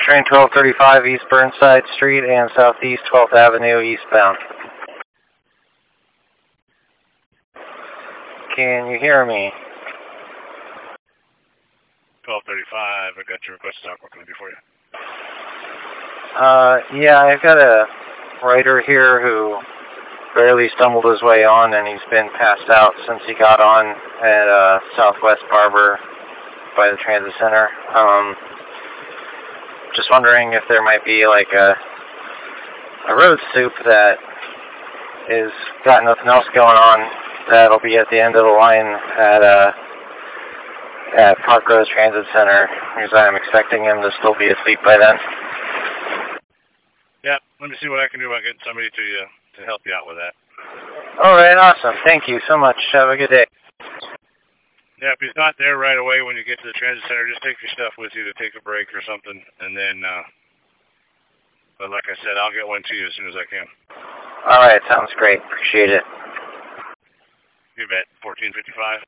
train 1235 East Burnside Street and Southeast 12th Avenue eastbound. Can you hear me? 1235, I got your request to talk. What can I do for you? Yeah, I've got a writer here who barely stumbled his way on, and he's been passed out since he got on at Southwest Barber by the transit center. Just wondering if there might be like a road soup that is got nothing else going on that'll be at the end of the line at Park Rose Transit Center, because I'm expecting him to still be asleep by then. Yeah, let me see what I can do about getting somebody to help you out with that. All right, awesome. Thank you so much. Have a good day. Yeah, if he's not there right away when you get to the transit center, just take your stuff with you to take a break or something, and then, but like I said, I'll get one to you as soon as I can. All right, sounds great. Appreciate it. You bet. 1455.